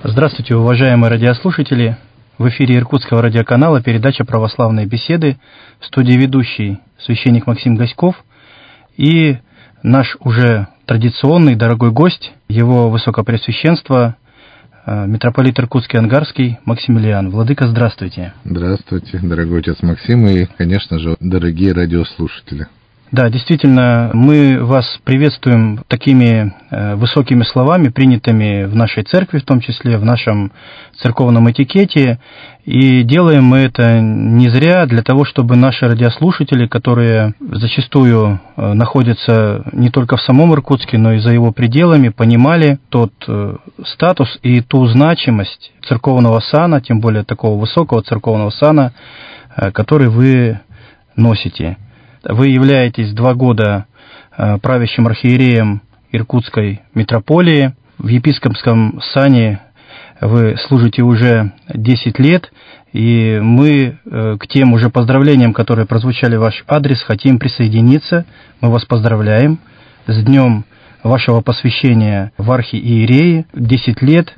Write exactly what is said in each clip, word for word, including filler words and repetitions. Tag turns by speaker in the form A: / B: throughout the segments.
A: Здравствуйте, уважаемые радиослушатели! В эфире Иркутского радиоканала передача «Православные беседы», в студии ведущий священник Максим Гаськов и наш уже традиционный дорогой гость, его высокопреосвященство, митрополит Иркутский Ангарский Максимилиан. Владыка, здравствуйте.
B: Здравствуйте, дорогой отец Максим и, конечно же, дорогие радиослушатели.
A: Да, действительно, мы вас приветствуем такими э, высокими словами, принятыми в нашей церкви, в том числе в нашем церковном этикете. И делаем мы это не зря, для того, чтобы наши радиослушатели, которые зачастую э, находятся не только в самом Иркутске, но и за его пределами, понимали тот э, статус и ту значимость церковного сана, тем более такого высокого церковного сана, э, который вы носите. Вы являетесь два года правящим архиереем Иркутской митрополии. В епископском сане вы служите уже десять лет, и мы к тем уже поздравлениям, которые прозвучали в ваш адрес, хотим присоединиться. Мы вас поздравляем с днем вашего посвящения в архиереи, десять лет,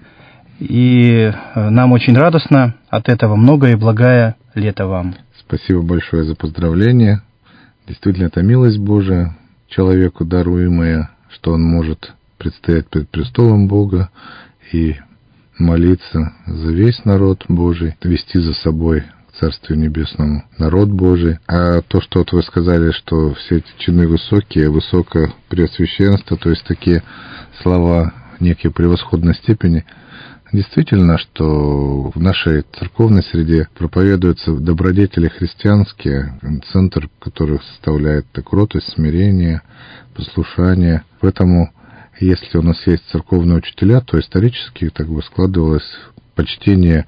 A: и нам очень радостно от этого. Многое и благое лето вам.
B: Спасибо большое за поздравления. Действительно, это милость Божия, человеку даруемая, что он может предстоять перед престолом Бога и молиться за весь народ Божий, вести за собой к Царствию Небесному народ Божий. А то, что вот вы сказали, что все эти чины высокие, высокопреосвященство, то есть такие слова некой превосходной степени, действительно, что в нашей церковной среде проповедуются добродетели христианские, центр которых составляет кротость, смирение, послушание. Поэтому, если у нас есть церковные учителя, то исторически так бы складывалось почтение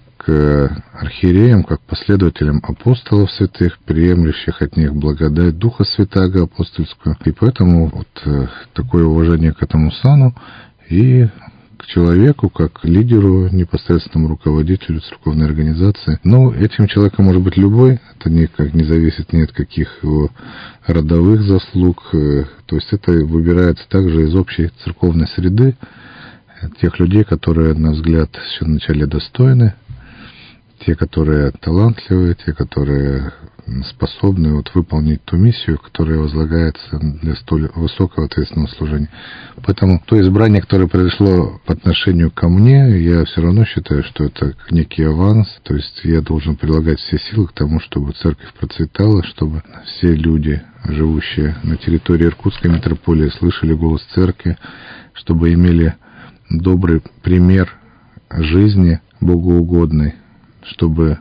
B: к архиереям, как последователям апостолов святых, приемлющих от них благодать Духа Святаго апостольскую. И поэтому вот такое уважение к этому сану и к человеку, как лидеру, непосредственному руководителю церковной организации. Но этим человеком может быть любой, это никак не зависит ни от каких его родовых заслуг, то есть это выбирается также из общей церковной среды, тех людей, которые, на взгляд, еще вначале достойны, те, которые талантливые, те, которые способны вот выполнить ту миссию, которая возлагается для столь высокого ответственного служения. Поэтому то избрание, которое произошло по отношению ко мне, я все равно считаю, что это некий аванс, то есть я должен прилагать все силы к тому, чтобы церковь процветала, чтобы все люди, живущие на территории Иркутской митрополии, слышали голос церкви, чтобы имели добрый пример жизни богоугодной, чтобы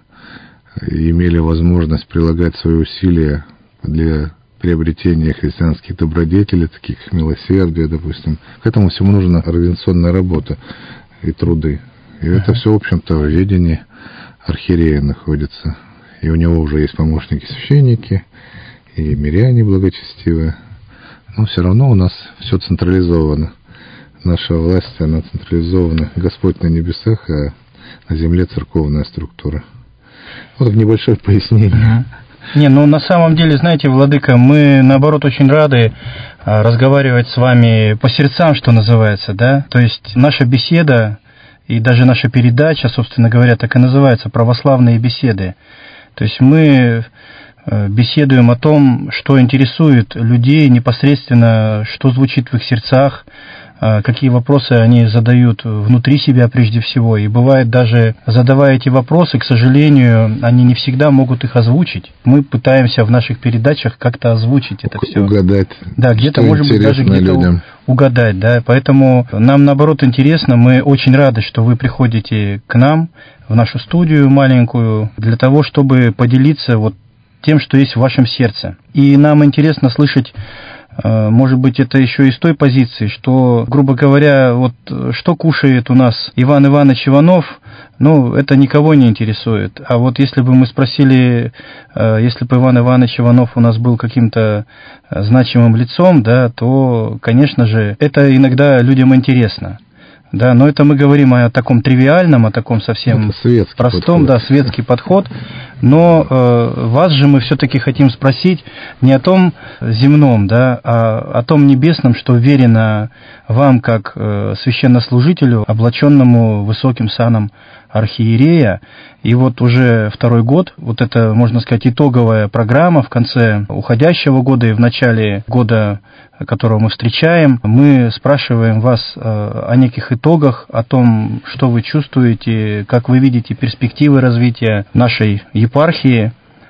B: имели возможность прилагать свои усилия для приобретения христианских добродетелей, таких как милосердие, допустим. К этому всему нужна организационная работа и труды. И это все, в общем-то, в ведении архиерея находится. И у него уже есть помощники-священники, и миряне благочестивые. Но все равно у нас все централизовано. Наша власть, она централизована. Господь на небесах, а на земле церковная структура. Вот небольшое пояснение.
A: Не, ну на самом деле, знаете, Владыка, мы, наоборот, очень рады разговаривать с вами по сердцам, что называется, да? То есть наша беседа и даже наша передача, собственно говоря, так и называется «Православные беседы». То есть мы беседуем о том, что интересует людей непосредственно, что звучит в их сердцах, какие вопросы они задают внутри себя прежде всего. И бывает даже, задавая эти вопросы, к сожалению, они не всегда могут их озвучить. Мы пытаемся в наших передачах как-то озвучить это все.
B: Угадать.
A: Да, где-то, может быть, даже где-то людям. угадать. Да. Поэтому нам, наоборот, интересно. Мы очень рады, что вы приходите к нам, в нашу студию маленькую, для того, чтобы поделиться вот тем, что есть в вашем сердце. И нам интересно слышать, может быть, это еще и с той позиции, что, грубо говоря, вот что кушает у нас Иван Иванович Иванов, ну, это никого не интересует. А вот если бы мы спросили, если бы Иван Иванович Иванов у нас был каким-то значимым лицом, да, то, конечно же, это иногда людям интересно. Да, но это мы говорим о таком тривиальном, о таком совсем простом, подход. да, светский подход. Но э, вас же мы все-таки хотим спросить не о том земном, да, а о том небесном, что верено вам как э, священнослужителю, облаченному высоким саном архиерея. И вот уже второй год, вот это, можно сказать, итоговая программа в конце уходящего года и в начале года, которого мы встречаем, мы спрашиваем вас э, о неких итогах, о том, что вы чувствуете, как вы видите перспективы развития нашей епархии.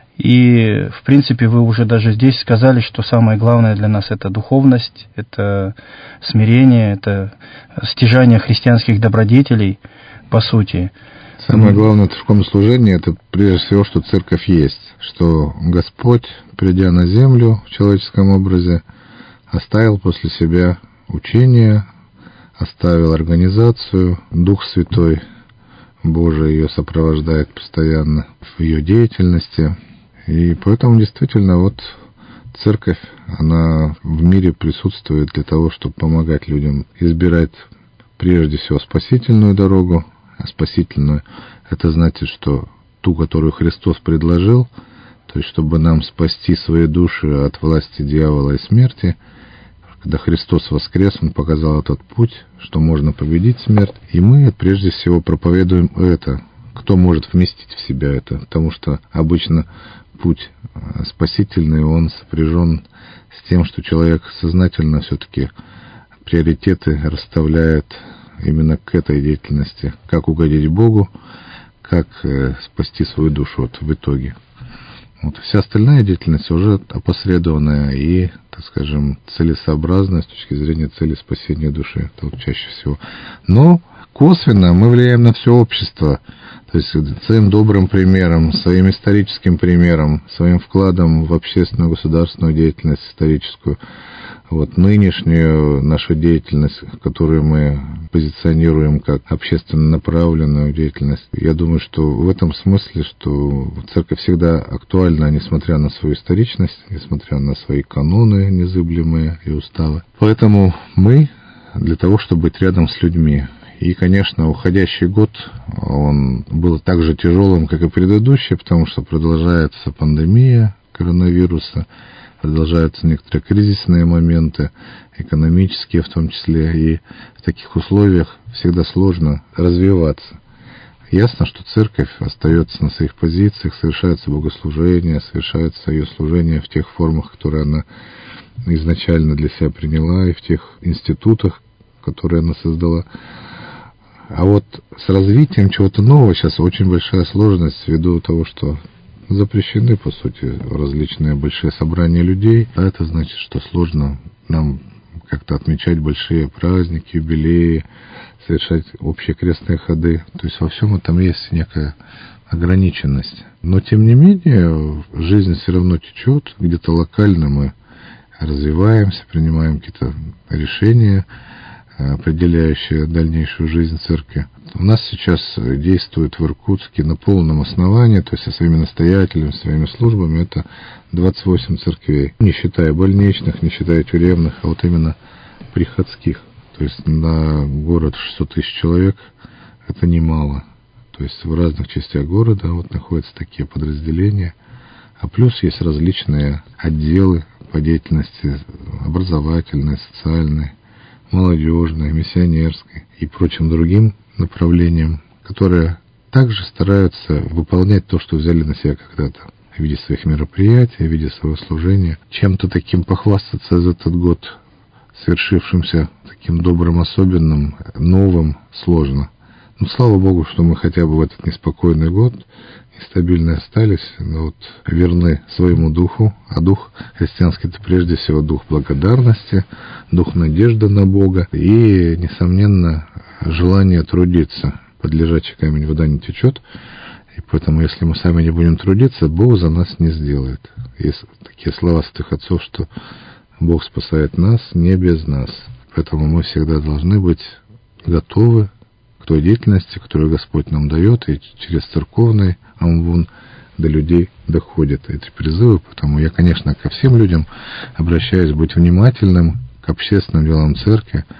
A: И, в принципе, вы уже даже здесь сказали, что самое главное для нас – это духовность, это смирение, это стяжание христианских добродетелей, по сути.
B: Самое главное в таком служении – это прежде всего, что церковь есть, что Господь, придя на землю в человеческом образе, оставил после себя учение, оставил организацию, Дух Святой Божий ее сопровождает постоянно в ее деятельности. И поэтому действительно вот церковь, она в мире присутствует для того, чтобы помогать людям избирать прежде всего спасительную дорогу. А спасительную – это значит, что ту, которую Христос предложил, то есть чтобы нам спасти свои души от власти дьявола и смерти. Когда Христос воскрес, Он показал этот путь, что можно победить смерть. И мы прежде всего проповедуем это. Кто может вместить в себя это? Потому что обычно путь спасительный, он сопряжен с тем, что человек сознательно все-таки приоритеты расставляет именно к этой деятельности. Как угодить Богу, как спасти свою душу вот, в итоге. Вот. Вся остальная деятельность уже опосредованная и, так скажем, целесообразная с точки зрения цели спасения души. Это вот чаще всего. Но косвенно мы влияем на все общество. То есть своим добрым примером, своим историческим примером, своим вкладом в общественную государственную деятельность историческую. Вот нынешнюю нашу деятельность, которую мы позиционируем как общественно направленную деятельность, я думаю, что в этом смысле, что церковь всегда актуальна, несмотря на свою историчность, несмотря на свои каноны незыблемые и уставы. Поэтому мы для того, чтобы быть рядом с людьми. И, конечно, уходящий год, он был так же тяжелым, как и предыдущий, потому что продолжается пандемия коронавируса, продолжаются некоторые кризисные моменты, экономические в том числе, и в таких условиях всегда сложно развиваться. Ясно, что церковь остается на своих позициях, совершается богослужение, совершается ее служение в тех формах, которые она изначально для себя приняла, и в тех институтах, которые она создала. А вот с развитием чего-то нового сейчас очень большая сложность ввиду того, что запрещены, по сути, различные большие собрания людей. А это значит, что сложно нам как-то отмечать большие праздники, юбилеи, совершать общие крестные ходы. То есть во всем этом есть некая ограниченность. Но, тем не менее, жизнь все равно течет. Где-то локально мы развиваемся, принимаем какие-то решения, определяющие дальнейшую жизнь церкви. У нас сейчас действует в Иркутске на полном основании, то есть со своими настоятелями, своими службами, это двадцать восемь церквей. Не считая больничных, не считая тюремных, а вот именно приходских. То есть на город шестьсот тысяч человек это немало. То есть в разных частях города вот находятся такие подразделения. А плюс есть различные отделы по деятельности образовательной, социальной, молодежной, миссионерской и прочим другим направлениям, которые также стараются выполнять то, что взяли на себя когда-то в виде своих мероприятий, в виде своего служения. Чем-то таким похвастаться за этот год, совершившимся таким добрым, особенным, новым, сложно. Но слава Богу, что мы хотя бы в этот неспокойный год нестабильно остались, но вот верны своему духу, а дух христианский — это прежде всего дух благодарности, дух надежды на Бога и, несомненно, желание трудиться. Под лежачий камень вода не течет, и поэтому, если мы сами не будем трудиться, Бог за нас не сделает. Есть такие слова святых отцов, что Бог спасает нас не без нас. Поэтому мы всегда должны быть готовы к той деятельности, которую Господь нам дает, и через церковный амвон до людей доходят эти призывы. Поэтому я, конечно, ко всем людям обращаюсь быть внимательным к общественным делам церкви,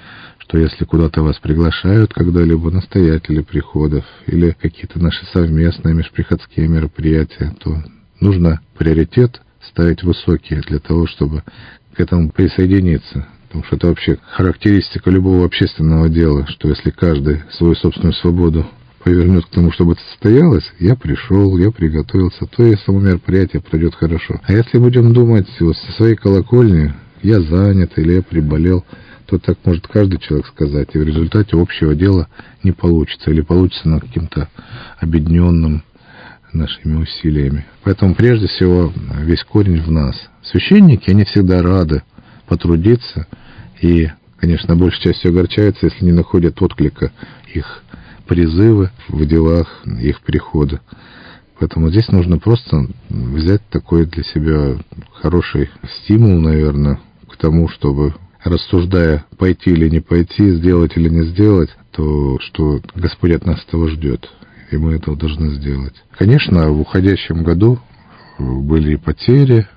B: что если куда-то вас приглашают когда-либо настоятели приходов или какие-то наши совместные межприходские мероприятия, то нужно приоритет ставить высокий для того, чтобы к этому присоединиться. Потому что это вообще характеристика любого общественного дела, что если каждый свою собственную свободу повернет к тому, чтобы это состоялось, я пришел, я приготовился, то и само мероприятие пройдет хорошо. А если будем думать вот со своей колокольни, я занят или я приболел, то так может каждый человек сказать, и в результате общего дела не получится, или получится на каким-то объединенным нашими усилиями. Поэтому прежде всего весь корень в нас. Священники, они всегда рады потрудиться и, конечно, большей частью огорчаются, если не находят отклика их призывы в делах, их прихода. Поэтому здесь нужно просто взять такой для себя хороший стимул, наверное, к тому, чтобы, рассуждая, пойти или не пойти, сделать или не сделать, то что Господь от нас этого ждет, и мы этого должны сделать. Конечно, в уходящем году были и потери,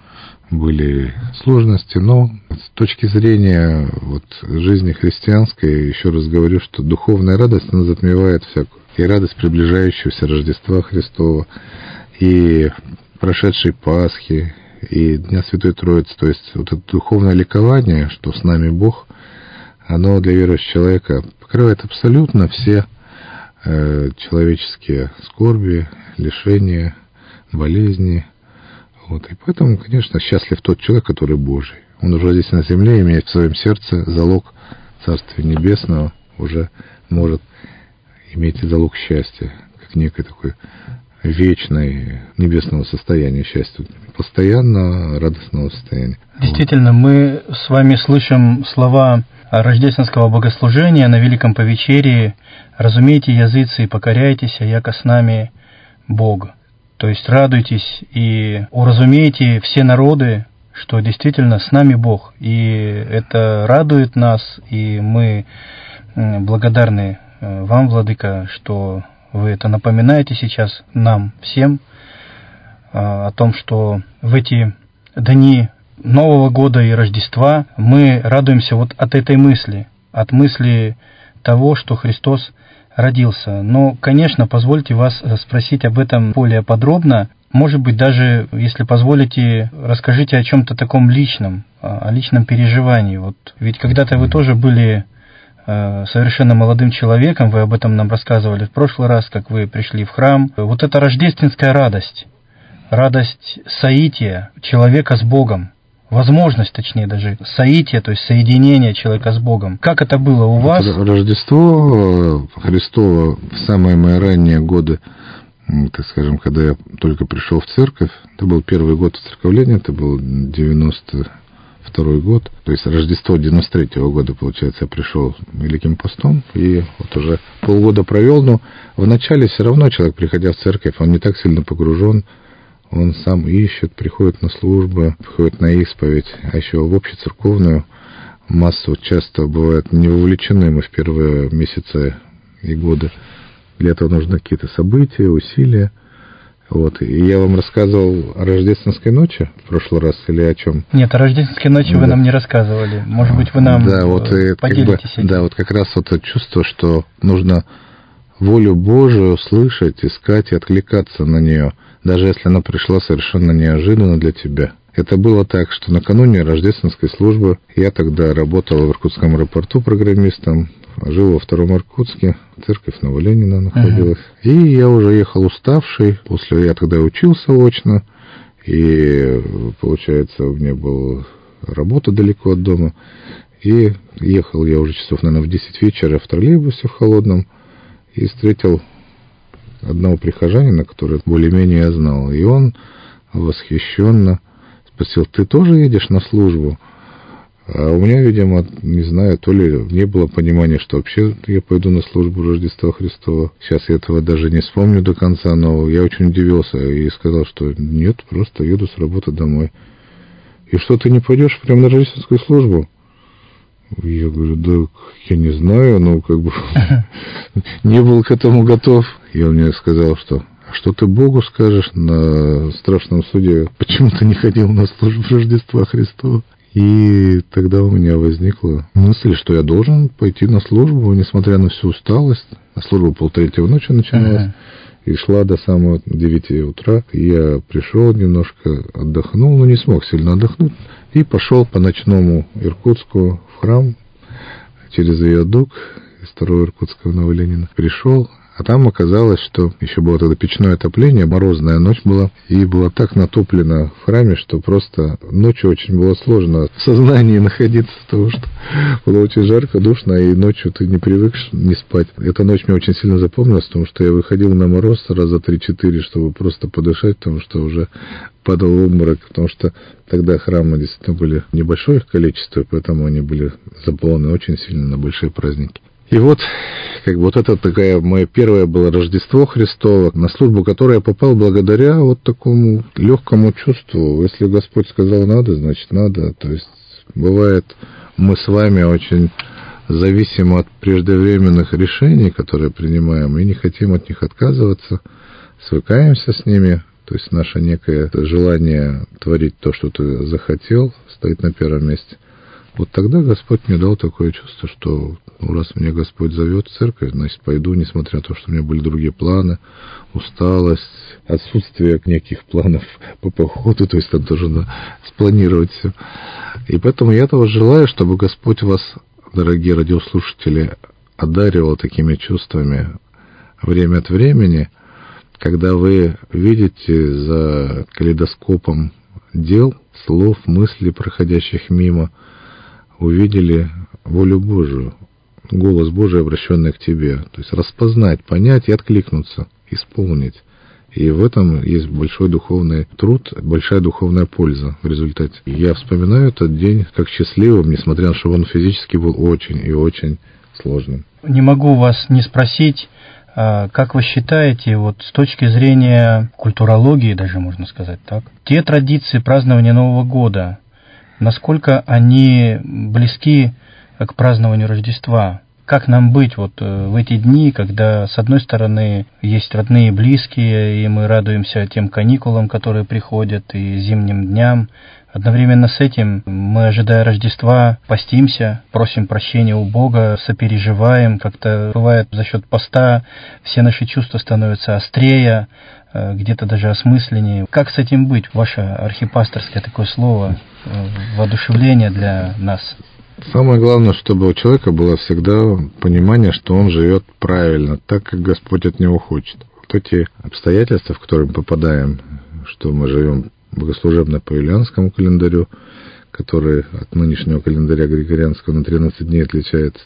B: были сложности, но с точки зрения вот, жизни христианской, еще раз говорю, что духовная радость, она затмевает всякую. И радость приближающегося Рождества Христова, и прошедшей Пасхи, и Дня Святой Троицы. То есть вот это духовное ликование, что с нами Бог, оно для верующего человека покрывает абсолютно все э, человеческие скорби, лишения, болезни. Вот. И поэтому, конечно, счастлив тот человек, который Божий. Он уже здесь на земле имеет в своем сердце залог Царствия Небесного, уже может иметь и залог счастья, как некое такое вечное небесного состояния счастья, постоянно радостного состояния.
A: Действительно, мы с вами слышим слова рождественского богослужения на Великом Повечерии: «Разумейте, языцы, и покоряйтесь, а яко с нами Бог». То есть радуйтесь и уразумейте все народы, что действительно с нами Бог. И это радует нас, и мы благодарны вам, Владыка, что вы это напоминаете сейчас нам всем о том, что в эти дни Нового года и Рождества мы радуемся вот от этой мысли, от мысли того, что Христос родился. Но, конечно, позвольте вас спросить об этом более подробно. Может быть, даже, если позволите, расскажите о чем-то таком личном, о личном переживании. Вот, ведь когда-то вы тоже были совершенно молодым человеком, вы об этом нам рассказывали в прошлый раз, как вы пришли в храм. Вот эта рождественская радость, радость соития человека с Богом, возможность, точнее даже, соития, то есть соединения человека с Богом. Как это было у вас?
B: Рождество Христово в самые мои ранние годы, так скажем, когда я только пришел в церковь, это был первый год церковления, это был девяносто второй год, то есть Рождество девяносто третьего года, получается, я пришел Великим постом, и вот уже полгода провел, но вначале все равно человек, приходя в церковь, он не так сильно погружен, он сам ищет, приходит на службы, приходит на исповедь, а еще в общецерковную массу часто бывает не вовлечены мы в первые месяцы и годы. Для этого нужны какие-то события, усилия. Вот. И я вам рассказывал о рождественской ночи в прошлый раз или о чем?
A: Нет, о рождественской ночи да. Вы нам не рассказывали. Может быть, вы нам
B: да, вот,
A: поделитесь
B: как бы, да, вот как раз вот это чувство, что нужно волю Божию слышать, искать и откликаться на нее, даже если она пришла совершенно неожиданно для тебя. Это было так, что накануне рождественской службы я тогда работал в Иркутском аэропорту программистом, жил во Втором Иркутске, церковь Новоленина находилась. Uh-huh. И я уже ехал уставший, после я тогда учился очно, и, получается, у меня была работа далеко от дома, и ехал я уже часов, наверное, в десять вечера в троллейбусе в холодном, и встретил одного прихожанина, который более-менее я знал, и он восхищенно спросил: ты тоже едешь на службу? А у меня, видимо, не знаю, то ли не было понимания, что вообще я пойду на службу Рождества Христова. Сейчас я этого даже не вспомню до конца, но я очень удивился и сказал, что нет, просто еду с работы домой. И что, ты не пойдешь прямо на рождественскую службу? Я говорю: да я не знаю, ну как бы не был к этому готов. И он мне сказал, что а что ты Богу скажешь на страшном суде, почему ты не ходил на службу Рождества Христова? И тогда у меня возникла мысль, что я должен пойти на службу, несмотря на всю усталость. А служба полтретьего ночи начиналась. Uh-huh. И шла до самого девяти утра. И я пришел немножко, отдохнул, но не смог сильно отдохнуть. И пошел по ночному Иркутску в храм через виадук из второго Иркутского на Ленина. Пришел, а там оказалось, что еще было тогда печное отопление, морозная ночь была, и было так натоплено в храме, что просто ночью очень было сложно в сознании находиться, потому что было очень жарко, душно, и ночью ты не привык не спать. Эта ночь мне очень сильно запомнилась, потому что я выходил на мороз раза три-четыре, чтобы просто подышать, потому что уже падал в обморок, потому что тогда храмы действительно были небольшое их количество, поэтому они были заполнены очень сильно на большие праздники. И вот, как бы вот это такая мое первое было Рождество Христово, на службу которой я попал благодаря вот такому легкому чувству. Если Господь сказал надо, значит надо. То есть бывает, мы с вами очень зависимы от преждевременных решений, которые принимаем, и не хотим от них отказываться, свыкаемся с ними. То есть наше некое желание творить то, что ты захотел, стоит на первом месте. Вот тогда Господь мне дал такое чувство, что ну, раз меня Господь зовет в церковь, значит, пойду, несмотря на то, что у меня были другие планы, усталость, отсутствие неких планов по походу, то есть там тоже надо спланировать все. И поэтому я этого желаю, чтобы Господь вас, дорогие радиослушатели, одаривал такими чувствами время от времени, когда вы видите за калейдоскопом дел, слов, мыслей, проходящих мимо, увидели волю Божию, голос Божий, обращенный к тебе. То есть распознать, понять и откликнуться, исполнить. И в этом есть большой духовный труд, большая духовная польза в результате. Я вспоминаю этот день как счастливым, несмотря на то, что он физически был очень и очень сложным.
A: Не могу вас не спросить, как вы считаете, вот с точки зрения культурологии, даже можно сказать так, те традиции празднования Нового года, насколько они близки к празднованию Рождества? Как нам быть вот в эти дни, когда, с одной стороны, есть родные и близкие, и мы радуемся тем каникулам, которые приходят, и зимним дням. Одновременно с этим мы, ожидая Рождества, постимся, просим прощения у Бога, сопереживаем. Как-то бывает, за счет поста все наши чувства становятся острее, где-то даже осмысленнее. Как с этим быть? Ваше архипасторское такое слово, воодушевление для нас.
B: Самое главное, чтобы у человека было всегда понимание, что он живет правильно, так, как Господь от него хочет. Вот эти обстоятельства, в которые мы попадаем, что мы живем богослужебно по юлианскому календарю, который от нынешнего календаря григорианского на тринадцать дней отличается,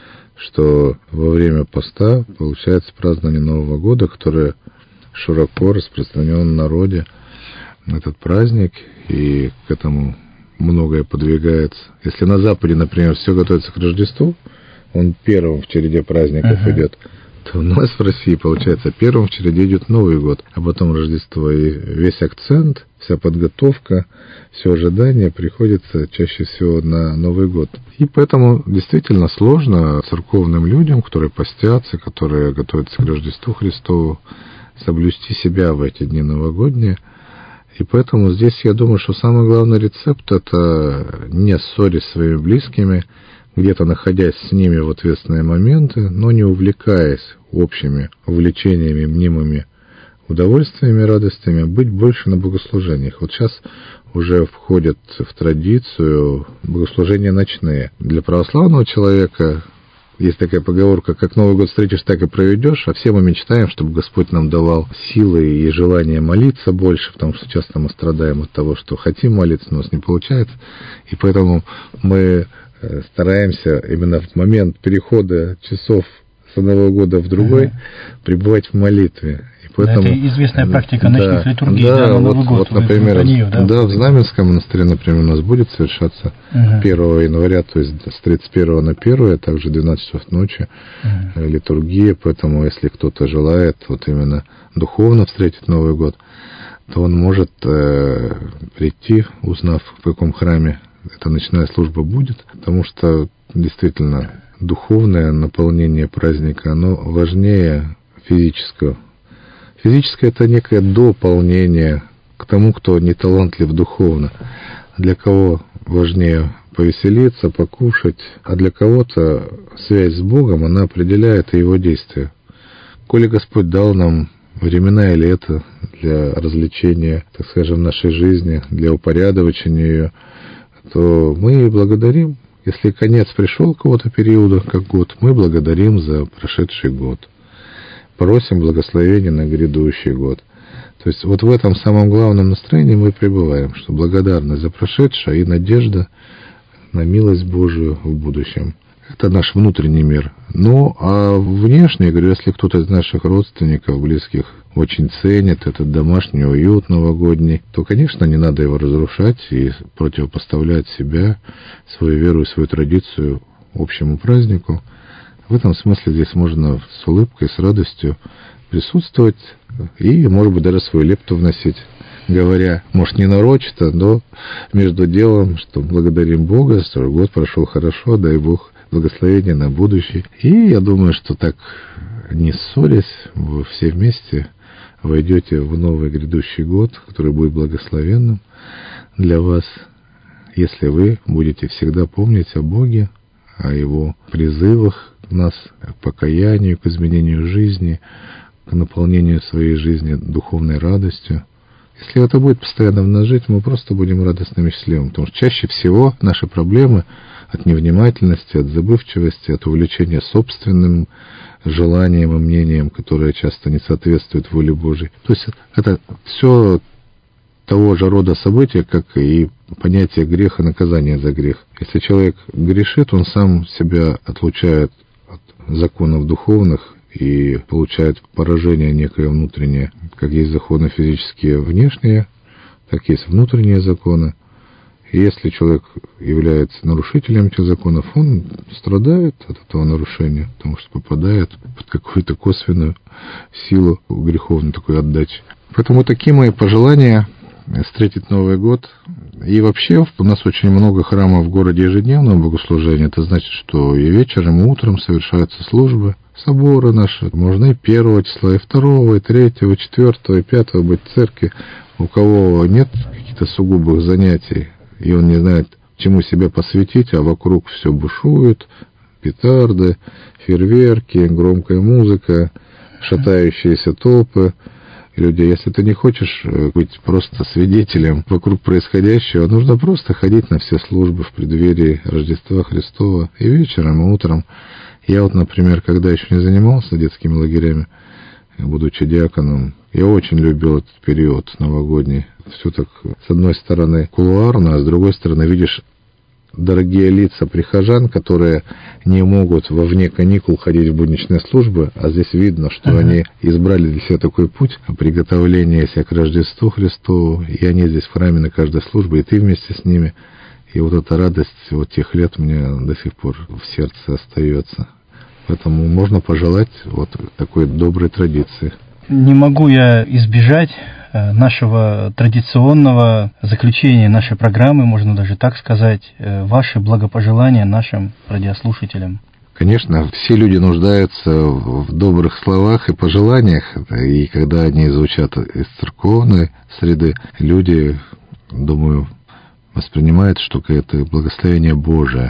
B: что во время поста получается празднование Нового года, которое широко распространен в народе, этот праздник, и к этому многое подвигается. Если на Западе, например, все готовится к Рождеству, он первым в череде праздников uh-huh. идет, то у нас в России, получается, первым в череде идет Новый год, а потом Рождество. И весь акцент, вся подготовка, все ожидание приходится чаще всего на Новый год. И поэтому действительно сложно церковным людям, которые постятся, которые готовятся к Рождеству Христову, соблюсти себя в эти дни новогодние. И поэтому здесь я думаю, что самый главный рецепт — это не ссорить с своими близкими, где-то находясь с ними в ответственные моменты, но не увлекаясь общими увлечениями, мнимыми удовольствиями, радостями, быть больше на богослужениях. Вот сейчас уже входят в традицию богослужения ночные. Для православного человека есть такая поговорка: как Новый год встретишь, так и проведешь, а все мы мечтаем, чтобы Господь нам давал силы и желание молиться больше, потому что часто мы страдаем от того, что хотим молиться, но у нас не получается, и поэтому мы стараемся именно в момент перехода часов с одного года в другой uh-huh. пребывать в молитве. И поэтому,
A: это известная практика ночных
B: да,
A: литургий,
B: да,
A: да, на
B: вот,
A: Новый год.
B: Вот, например,
A: нее, да?
B: да, в Знаменском монастыре, например, у нас будет совершаться uh-huh. первого января, то есть с тридцать первого на первое, также двенадцать часов ночи uh-huh. литургия, поэтому если кто-то желает вот именно духовно встретить Новый год, то он может э, прийти, узнав, в каком храме эта ночная служба будет, потому что действительно духовное наполнение праздника, оно важнее физического. Физическое — это некое дополнение к тому, кто не талантлив духовно. Для кого важнее повеселиться, покушать, а для кого-то связь с Богом, она определяет и его действия. Коли Господь дал нам времена и лето для развлечения, так скажем, нашей жизни, для упорядочения ее, то мы благодарим. Если конец пришел какого-то периода, как год, мы благодарим за прошедший год. Просим благословения на грядущий год. То есть вот в этом самом главном настроении мы пребываем, что благодарность за прошедшее и надежда на милость Божию в будущем. Это наш внутренний мир. Ну, а внешне, я говорю, если кто-то из наших родственников, близких очень ценит этот домашний уют новогодний, то, конечно, не надо его разрушать и противопоставлять себя, свою веру и свою традицию общему празднику. В этом смысле здесь можно с улыбкой, с радостью присутствовать и, может быть, даже свою лепту вносить, говоря, может, не нарочито, но между делом, что благодарим Бога, что год прошел хорошо, дай Бог благословения на будущее. И я думаю, что так, не ссорясь, вы все вместе войдете в новый грядущий год, который будет благословенным для вас, если вы будете всегда помнить о Боге, о Его призывах нас к покаянию, к изменению жизни, к наполнению своей жизни духовной радостью. Если это будет постоянно в нас жить, мы просто будем радостными и счастливыми. Потому что чаще всего наши проблемы от невнимательности, от забывчивости, от увлечения собственным желанием и мнением, которое часто не соответствует воле Божьей. То есть это все того же рода события, как и понятие греха, наказания за грех. Если человек грешит, он сам себя отлучает от законов духовных и получает поражение некое внутреннее. Как есть законы физические внешние, так есть внутренние законы. И если человек является нарушителем этих законов, он страдает от этого нарушения, потому что попадает под какую-то косвенную силу греховной такой отдачи. Поэтому такие мои пожелания встретить Новый год. И вообще у нас очень много храмов в городе ежедневного богослужения. Это значит, что и вечером, и утром совершаются службы. Соборы наши. Можно и первого числа, и второго, и третьего, и четвертого, и пятого быть в церкви. У кого нет каких-то сугубых занятий, и он не знает, чему себя посвятить, а вокруг все бушует, петарды, фейерверки, громкая музыка, шатающиеся толпы людей. Если ты не хочешь быть просто свидетелем вокруг происходящего, нужно просто ходить на все службы в преддверии Рождества Христова и вечером, и утром. Я вот, например, когда еще не занимался детскими лагерями, будучи диаконом, я очень любил этот период новогодний. Все так, с одной стороны, кулуарно, а с другой стороны, видишь дорогие лица прихожан, которые не могут во вне каникул ходить в будничные службы, а здесь видно, что uh-huh. они избрали для себя такой путь приготовления себя к Рождеству Христову, и они здесь в храме на каждой службе, и ты вместе с ними. И вот эта радость вот тех лет мне до сих пор в сердце остается. Поэтому можно пожелать вот такой доброй традиции.
A: Не могу я избежать нашего традиционного заключения нашей программы, можно даже так сказать, ваши благопожелания нашим радиослушателям.
B: Конечно, все люди нуждаются в добрых словах и пожеланиях, и когда они звучат из церковной среды, люди, думаю, воспринимают, что это благословение Божие.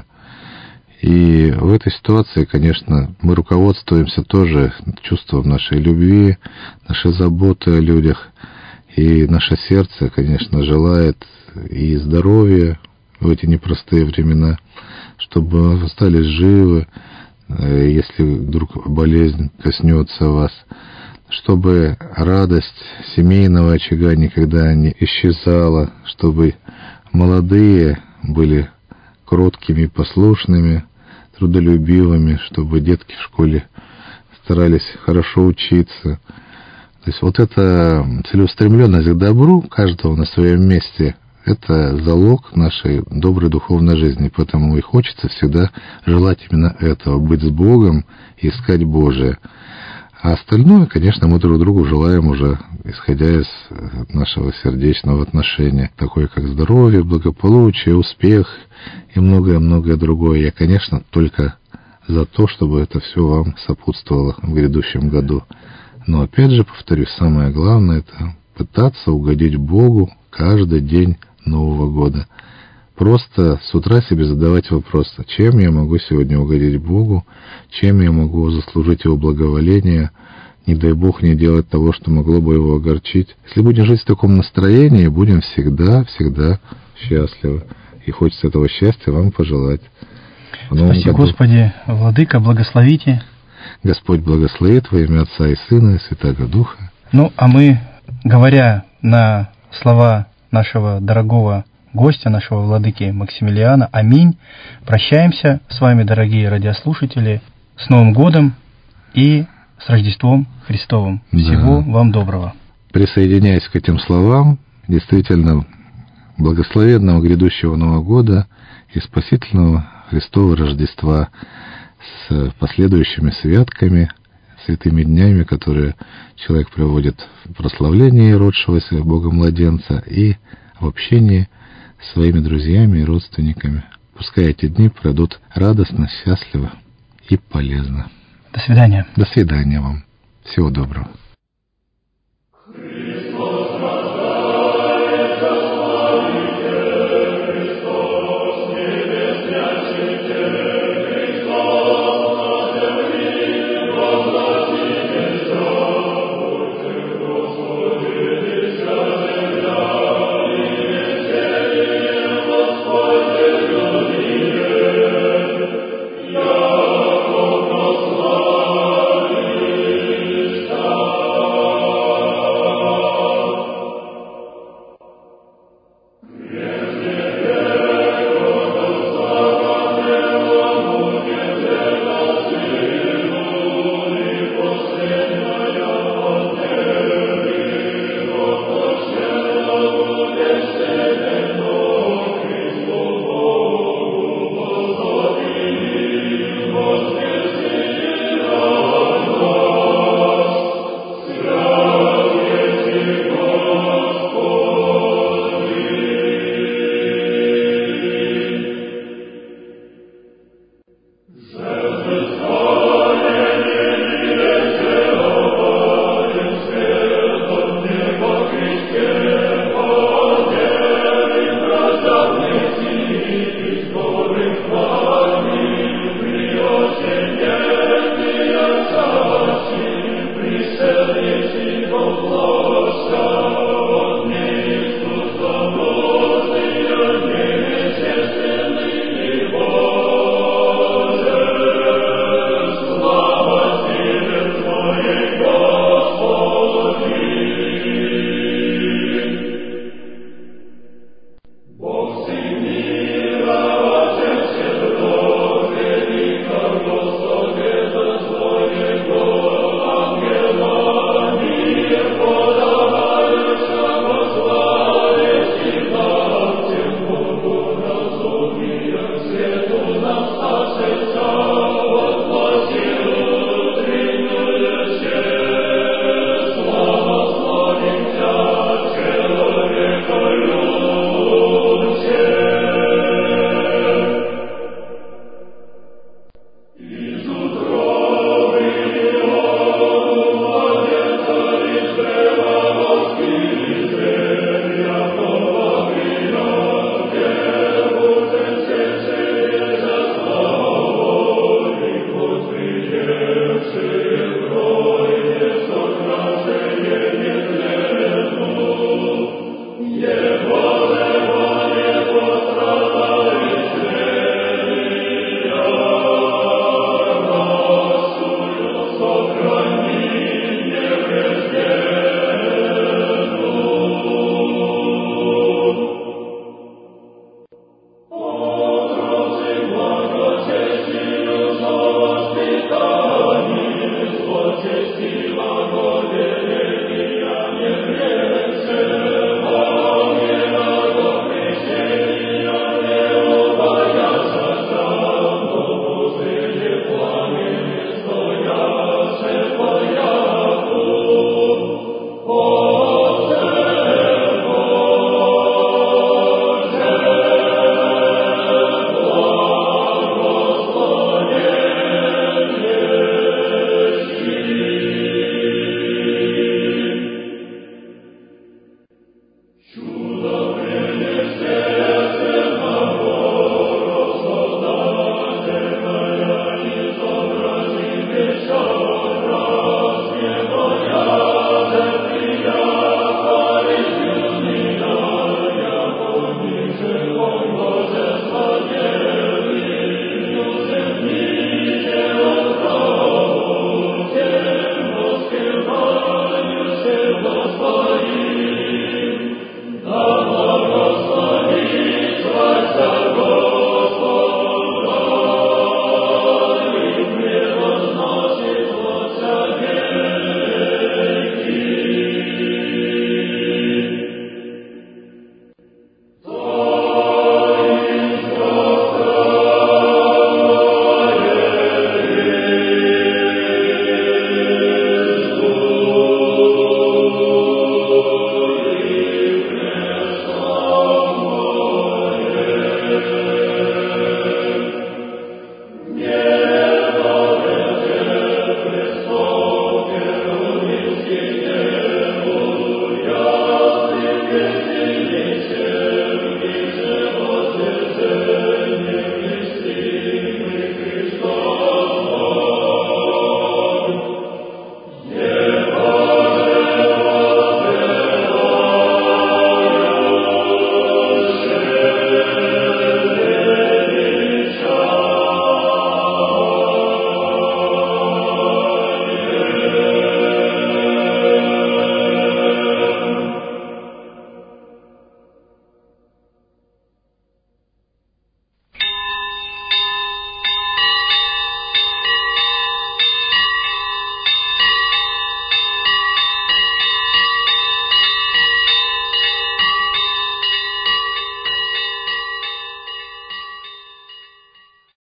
B: И в этой ситуации, конечно, мы руководствуемся тоже чувством нашей любви, нашей заботы о людях. И наше сердце, конечно, желает и здоровья в эти непростые времена, чтобы вы остались живы, если вдруг болезнь коснется вас, чтобы радость семейного очага никогда не исчезала, чтобы молодые были кроткими, послушными, трудолюбивыми, чтобы детки в школе старались хорошо учиться. То есть вот эта целеустремленность к добру каждого на своем месте, это залог нашей доброй духовной жизни. Поэтому и хочется всегда желать именно этого, быть с Богом и искать Божие. А остальное, конечно, мы друг другу желаем уже, исходя из нашего сердечного отношения, такое как здоровье, благополучие, успех и многое-многое другое. Я, конечно, только за то, чтобы это все вам сопутствовало в грядущем году. Но опять же, повторюсь, самое главное — это пытаться угодить Богу каждый день Нового года. просто с утра себе задавать вопрос, чем я могу сегодня угодить Богу, чем я могу заслужить Его благоволение, не дай Бог не делать того, что могло бы Его огорчить. Если будем жить в таком настроении, будем всегда, всегда счастливы. И хочется этого счастья вам пожелать.
A: Спаси Господи, Владыка, благословите.
B: Господь благословит во имя Отца и Сына и Святаго Духа.
A: Ну, а мы, говоря на слова нашего дорогого гостя, нашего владыки Максимилиана, аминь, прощаемся с вами, дорогие радиослушатели, с Новым годом и с Рождеством Христовым. Всего да. вам доброго.
B: Присоединяясь к этим словам, действительно, благословенного грядущего Нового года и спасительного Христова Рождества с последующими святками, святыми днями, которые человек проводит в прославлении родшегося Богом младенца и в общении с своими друзьями и родственниками. Пускай эти дни пройдут радостно, счастливо и полезно.
A: До свидания.
B: До свидания вам. Всего доброго.